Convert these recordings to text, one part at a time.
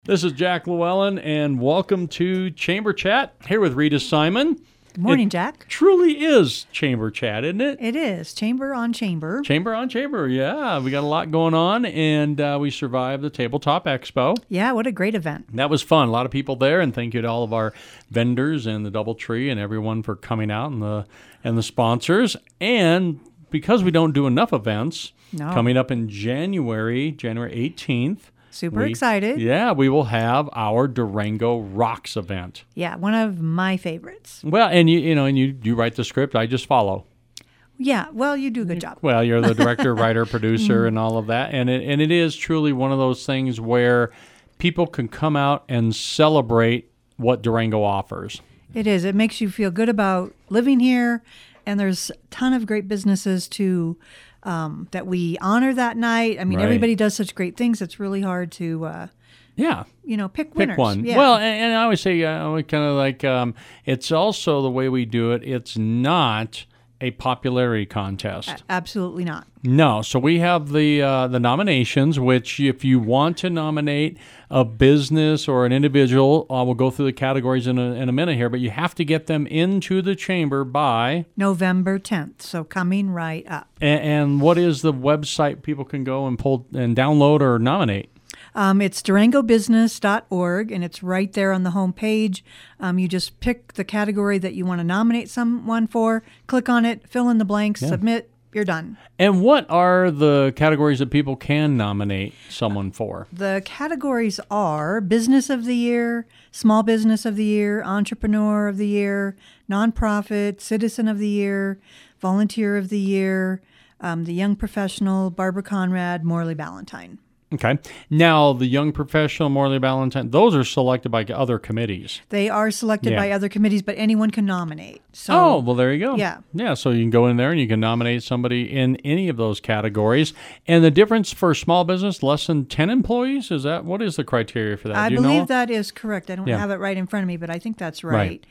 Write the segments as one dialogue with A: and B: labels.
A: This is Jack Llewellyn, and welcome to Chamber Chat here with Rita Simon.
B: Good morning, Jack.
A: Truly is Chamber Chat, isn't it?
B: It is. Chamber on Chamber.
A: Chamber on Chamber, yeah. We got a lot going on, and we survived the Tabletop Expo.
B: Yeah, what a great event.
A: That was fun. A lot of people there, and thank you to all of our vendors and the DoubleTree and everyone for coming out and the sponsors. And because we don't do enough events, coming up in January 18th,
B: Super excited.
A: Yeah, we will have our Durango Rocks event.
B: Yeah, one of my favorites.
A: Well, and you write the script. I just follow.
B: Yeah, well, you do a good job.
A: Well, you're the director, writer, producer, and all of that. And it is truly one of those things where people can come out and celebrate what Durango offers.
B: It is. It makes you feel good about living here, and there's a ton of great businesses that we honor that night. I mean,
A: Right.
B: Everybody does such great things. It's really hard to, pick winners.
A: Pick one.
B: Yeah.
A: Well, and I always say, we kind of like, it's also the way we do it. It's not a popularity contest.
B: Absolutely not.
A: No. So we have the nominations, which if you want to nominate a business or an individual, we'll go through the categories in a minute here, but you have to get them into the chamber by
B: November 10th. So coming right up.
A: And what is the website people can go and pull and download or nominate?
B: It's durangobusiness.org, and it's right there on the home page. You just pick the category that you want to nominate someone for, click on it, fill in the blanks, submit, you're done.
A: And what are the categories that people can nominate someone for?
B: The categories are Business of the Year, Small Business of the Year, Entrepreneur of the Year, Nonprofit, Citizen of the Year, Volunteer of the Year, the Young Professional, Barbara Conrad, Morley Ballantyne.
A: Okay. Now, the Young Professional, Morley Ballantyne, those are selected by other committees.
B: They are selected by other committees, but anyone can nominate. So,
A: well, there you go.
B: Yeah.
A: Yeah, so you can go in there and you can nominate somebody in any of those categories. And the difference for small business, less than 10 employees, what is the criteria for that?
B: I
A: Do you
B: believe
A: know?
B: that is correct. I don't have it right in front of me, but I think that's right.
A: Right.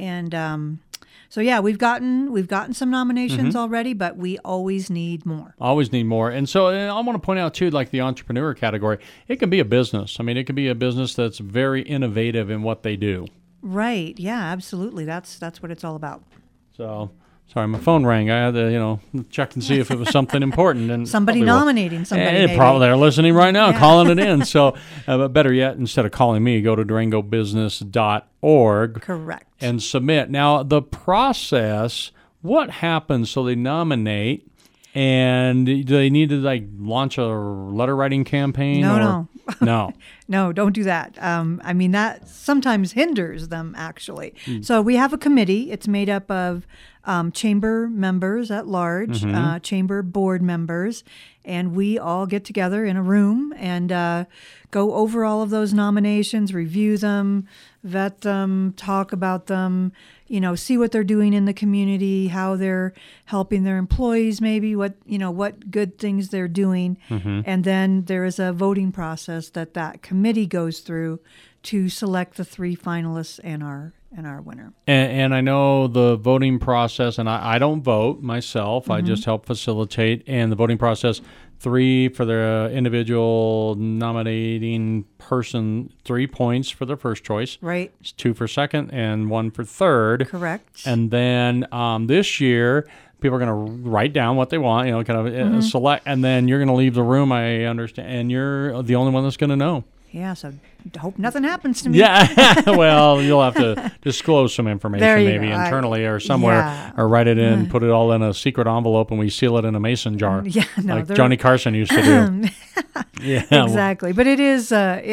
B: And so yeah, we've gotten some nominations already, but we always need more.
A: Always need more. And so I want to point out, too, like the entrepreneur category, it can be a business. I mean, it can be a business that's very innovative in what they do.
B: Right. Yeah, absolutely. That's what it's all about.
A: So, sorry, my phone rang. I had to, check and see if it was something important. And
B: somebody nominating somebody. Maybe.
A: Probably they're listening right now, calling it in. So, but better yet, instead of calling me, go to durangobusiness.org.
B: Correct.
A: And submit. Now, the process, what happens? So they nominate, and do they need to launch a letter writing campaign?
B: No.
A: No.
B: No, don't do that. I mean, that sometimes hinders them, actually. So we have a committee. It's made up of chamber members at large, chamber board members, and we all get together in a room and go over all of those nominations, review them, vet them, talk about them, see what they're doing in the community, how they're helping their employees, maybe what good things they're doing. And then there is a voting process that committee goes through to select the 3 finalists and our winner.
A: And I know the voting process, and I don't vote myself. I just help facilitate. And the voting process, 3 for the individual nominating person, 3 points for their first choice.
B: Right.
A: It's 2 for second and 1 for third.
B: Correct.
A: And then this year, people are going to write down what they want, select, and then you're going to leave the room, I understand, and you're the only one that's going to know.
B: Yeah, so hope nothing happens to me.
A: Yeah, well, you'll have to disclose some information maybe internally or somewhere, or write it in, put it all in a secret envelope, and we seal it in a mason jar, like Johnny Carson used to do. Yeah,
B: exactly. But it is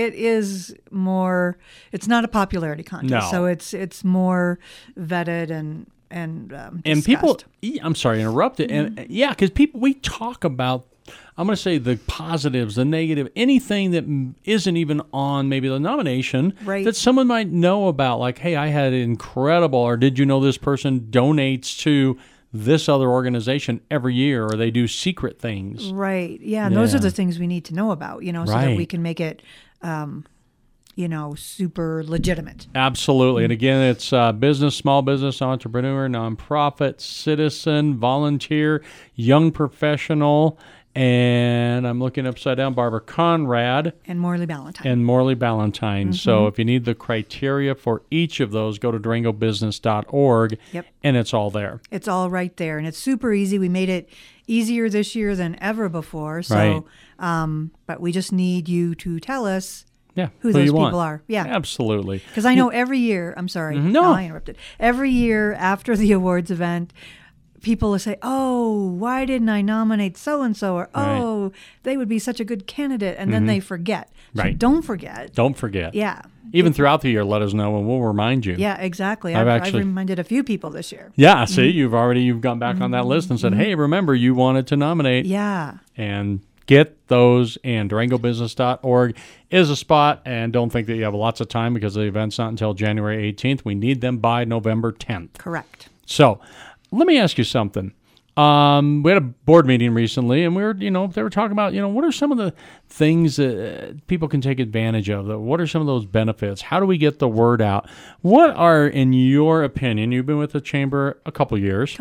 B: more. It's not a popularity contest, so it's more vetted and
A: people. I'm sorry to interrupt it. And because we talk about. I'm going to say the positives, the negative, anything that isn't even on maybe the nomination that someone might know about. Like, hey, I had incredible, or did you know this person donates to this other organization every year, or they do secret things.
B: Right. Yeah. And those are the things we need to know about, so that we can make it, super legitimate.
A: Absolutely. And again, it's business, small business, entrepreneur, nonprofit, citizen, volunteer, young professional, And I'm looking upside down, Barbara Conrad.
B: And Morley Ballantyne.
A: So if you need the criteria for each of those, go to durangobusiness.org, and it's all there.
B: It's all right there, and it's super easy. We made it easier this year than ever before. So, but we just need you to tell us who those people are. Yeah,
A: absolutely.
B: Because I know every year, I'm sorry, no, I interrupted. Every year after the awards event, people will say, "Oh, why didn't I nominate so-and-so?" Or, "Oh, they would be such a good candidate." And then they forget. So don't forget.
A: Don't forget.
B: Yeah.
A: Even throughout the year, let us know and we'll remind you.
B: Yeah, exactly. I've reminded a few people this year.
A: Yeah, see, you've gone back on that list and said, hey, remember, you wanted to nominate.
B: Yeah.
A: And get those in. durangobusiness.org is a spot, and don't think that you have lots of time because the event's not until January 18th. We need them by November 10th.
B: Correct.
A: So let me ask you something. We had a board meeting recently, and they were talking about, what are some of the things that people can take advantage of? What are some of those benefits? How do we get the word out? What are, in your opinion, you've been with the chamber a couple years.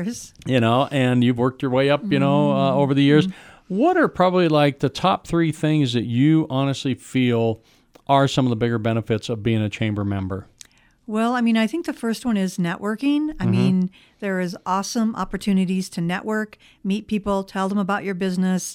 A: And you've worked your way up, over the years. What are probably like the top 3 things that you honestly feel are some of the bigger benefits of being a chamber member?
B: Well, I think the first one is networking. I mean, there is awesome opportunities to network, meet people, tell them about your business.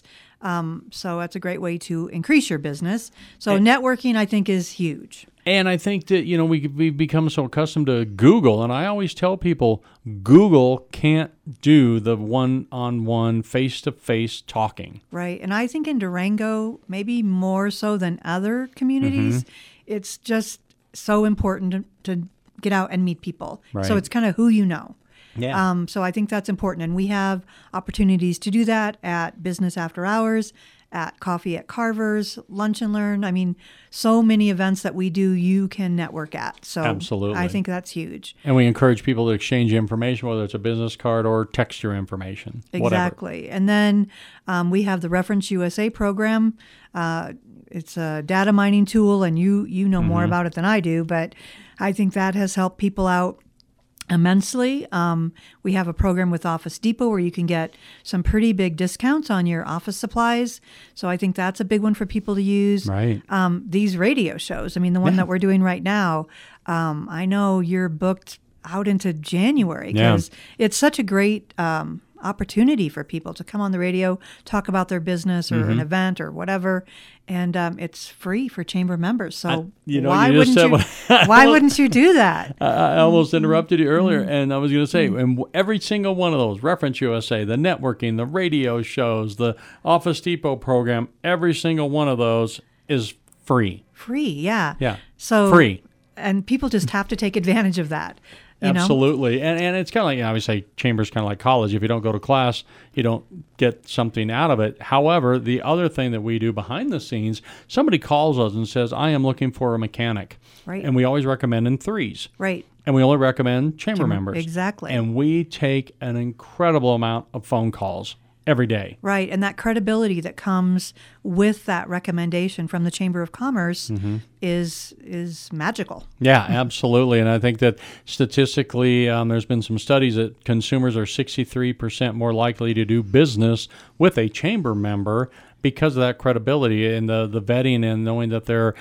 B: So that's a great way to increase your business. So networking, I think, is huge.
A: And I think that, we've become so accustomed to Google. And I always tell people, Google can't do the one-on-one, face-to-face talking.
B: Right. And I think in Durango, maybe more so than other communities, it's just so important to get out and meet people.
A: Right.
B: So it's kind of who you know.
A: Yeah.
B: So I think that's important. And we have opportunities to do that at Business After Hours, at Coffee at Carver's, Lunch and Learn. So many events that we do, you can network at. So
A: absolutely.
B: I think that's huge.
A: And we encourage people to exchange information, whether it's a business card or text your information.
B: Exactly.
A: Whatever.
B: And then we have the Reference USA program. It's a data mining tool, and you know more about it than I do, but I think that has helped people out immensely. We have a program with Office Depot where you can get some pretty big discounts on your office supplies. So I think that's a big one for people to use.
A: Right.
B: These radio shows, the one that we're doing right now, I know you're booked out into January because it's such a great opportunity for people to come on the radio, talk about their business or an event or whatever, and it's free for chamber members. So why wouldn't you do that?
A: I almost interrupted you earlier, and I was going to say, and every single one of those, Reference USA, the networking, the radio shows, the Office Depot program, every single one of those is free.
B: Free, yeah.
A: Yeah,
B: so
A: free.
B: And people just have to take advantage of that.
A: Absolutely. And it's kind of like, obviously, chamber's kind of like college. If you don't go to class, you don't get something out of it. However, the other thing that we do behind the scenes, somebody calls us and says, I am looking for a mechanic.
B: Right.
A: And we always recommend in 3s.
B: Right.
A: And we only recommend chamber members.
B: Exactly.
A: And we take an incredible amount of phone calls every day.
B: Right. And that credibility that comes with that recommendation from the Chamber of Commerce is magical.
A: Yeah, absolutely. And I think that statistically, there's been some studies that consumers are 63% more likely to do business with a chamber member because of that credibility and the vetting and knowing that they're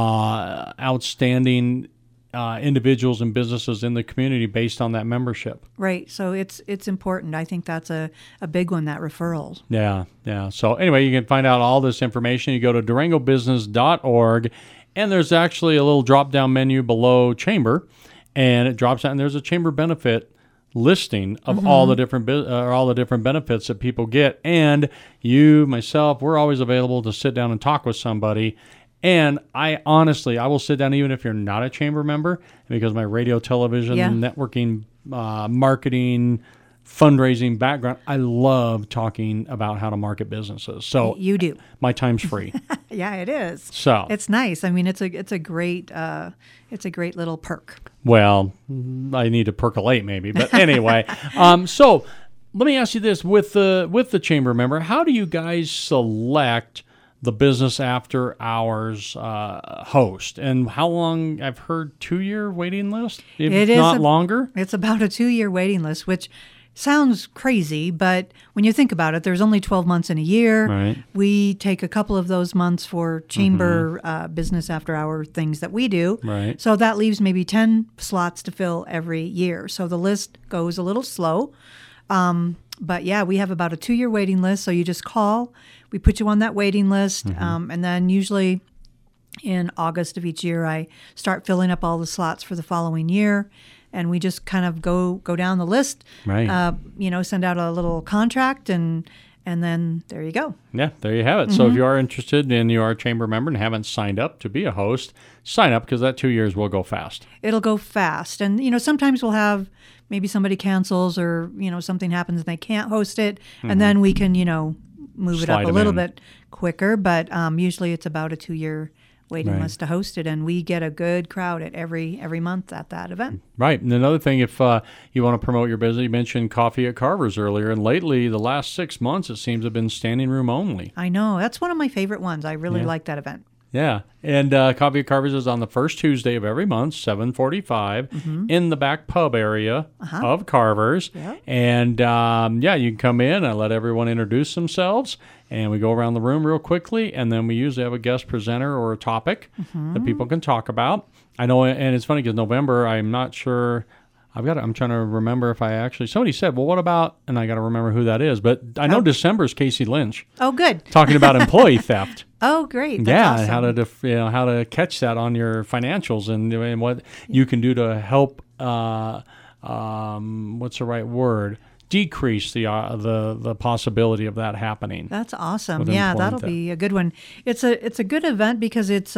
A: outstanding individuals and businesses in the community based on that membership.
B: Right. So it's important. I think that's a big one, that referrals.
A: Yeah. So anyway, you can find out all this information. You go to durangobusiness.org, and there's actually a little drop-down menu below chamber, and it drops down, and there's a chamber benefit listing of all the different benefits that people get. And you, myself, we're always available to sit down and talk with somebody. And I will sit down even if you're not a chamber member, because my radio, television, networking, marketing, fundraising background, I love talking about how to market businesses. So
B: you do.
A: My time's free.
B: Yeah, it is.
A: So
B: it's nice. It's a great little perk.
A: Well, I need to percolate maybe, but anyway. So let me ask you this: with the chamber member, how do you guys select the Business After Hours host, and how long? I've heard 2-year waiting list, if not longer.
B: It's about a 2-year waiting list, which sounds crazy, but when you think about it, there's only 12 months in a year.
A: Right.
B: We take a couple of those months for chamber business after hour things that we do.
A: Right.
B: So that leaves maybe 10 slots to fill every year. So the list goes a little slow. But yeah, we have about a 2-year waiting list. So you just call, we put you on that waiting list. And then usually in August of each year, I start filling up all the slots for the following year. And we just kind of go down the list,
A: right.
B: Send out a little contract, and then there you go.
A: Yeah, there you have it. So if you are interested and you are a chamber member and haven't signed up to be a host, sign up because that 2 years will go fast.
B: It'll go fast. And, sometimes we'll have maybe somebody cancels or, something happens and they can't host it. And then we can, move it up a little bit quicker. But usually it's about a 2-year waiting list to host it, and we get a good crowd at every month at that event.
A: Right. And another thing, if you want to promote your business, you mentioned Coffee at Carver's earlier, and lately, the last 6 months, it seems to have been standing room only.
B: I know. That's one of my favorite ones. I really like that event.
A: Yeah. And Coffee at Carver's is on the first Tuesday of every month, 7:45, in the back pub area of Carver's. Yep. And, you can come in and let everyone introduce themselves. And we go around the room real quickly, and then we usually have a guest presenter or a topic that people can talk about. I know, and it's funny because November, I'm not sure. I'm trying to remember if I actually. Somebody said, "Well, what about?" And I got to remember who that is. But I know December is Casey Lynch.
B: Oh, good.
A: Talking about employee theft.
B: Oh, great. That's awesome.
A: How to catch that on your financials and what you can do to help. What's the right word? Decrease the possibility of that happening.
B: That's awesome. Yeah, that'll be a good one. It's a good event because it's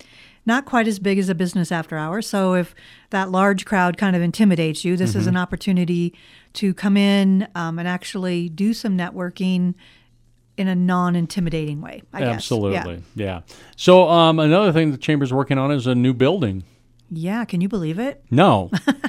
B: not quite as big as a business after hours. So if that large crowd kind of intimidates you, this is an opportunity to come in and actually do some networking in a non-intimidating way, I guess.
A: Absolutely. Yeah. So another thing the Chamber's working on is a new building.
B: Yeah, can you believe it?
A: No,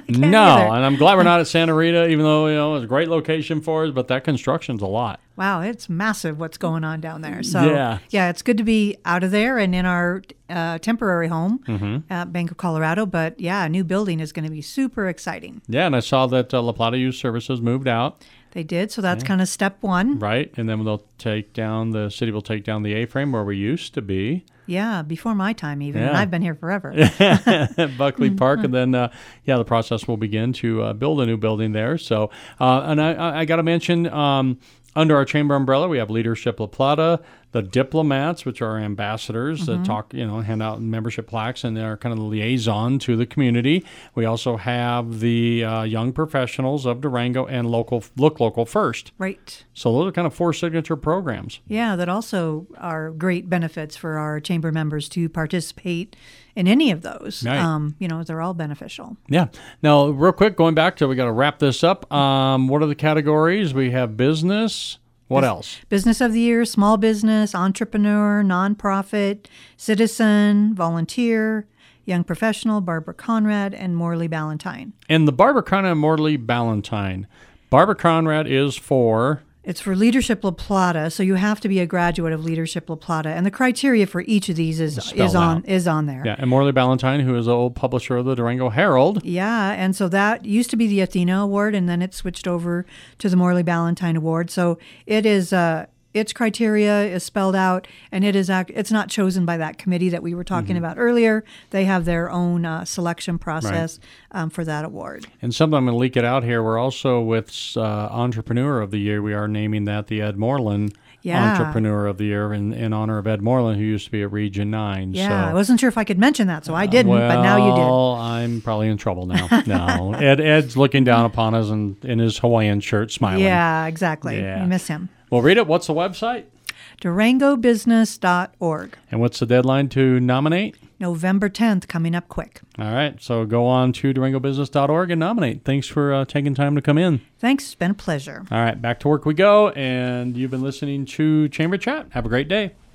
A: no, and I'm glad we're not at Santa Rita, even though it's a great location for us. But that construction's a lot.
B: Wow, it's massive what's going on down there. So yeah, it's good to be out of there and in our temporary home at Bank of Colorado. But yeah, a new building is going to be super exciting.
A: Yeah, and I saw that La Plata Youth Services moved out.
B: They did, so that's kind of step one.
A: Right, and then the city will take down the A-frame where we used to be.
B: Yeah, before my time even, and I've been here forever.
A: Buckley Park, and then, the process will begin to build a new building there. So, and I got to mention, under our chamber umbrella, we have Leadership La Plata, the diplomats, which are ambassadors that talk, hand out membership plaques, and they're kind of the liaison to the community. We also have the young professionals of Durango and Look Local First.
B: Right.
A: So those are kind of 4 signature programs.
B: Yeah, that also are great benefits for our chamber members to participate in any of those.
A: Right.
B: They're all beneficial.
A: Yeah. Now, real quick, going back to, we got to wrap this up. What are the categories? We have business. What else?
B: Business of the Year, small business, entrepreneur, nonprofit, citizen, volunteer, young professional, Barbara Conrad, and Morley Ballantine.
A: And the Barbara Conrad and Morley Ballantine. Barbara Conrad is for...
B: It's for Leadership La Plata, so you have to be a graduate of Leadership La Plata, and the criteria for each of these is on there.
A: Yeah, and Morley Ballantine, who is an old publisher of the Durango Herald.
B: Yeah, and so that used to be the Athena Award, and then it switched over to the Morley Ballantine Award. So it is its criteria is spelled out, and it's not chosen by that committee that we were talking about earlier. They have their own selection process for that award.
A: And something I'm going to leak it out here. We're also with Entrepreneur of the Year. We are naming that the Ed Moreland Entrepreneur of the Year in honor of Ed Moreland, who used to be at Region 9.
B: Yeah,
A: so,
B: I wasn't sure if I could mention that, so I didn't, but now you did.
A: Well, I'm probably in trouble now. No, Ed's looking down upon us and in his Hawaiian shirt smiling.
B: Yeah, exactly. Yeah. We miss him.
A: Well, Rita, what's the website?
B: DurangoBusiness.org.
A: And what's the deadline to nominate?
B: November 10th, coming up quick.
A: All right, so go on to DurangoBusiness.org and nominate. Thanks for taking time to come in.
B: Thanks, it's been a pleasure.
A: All right, back to work we go, and you've been listening to Chamber Chat. Have a great day.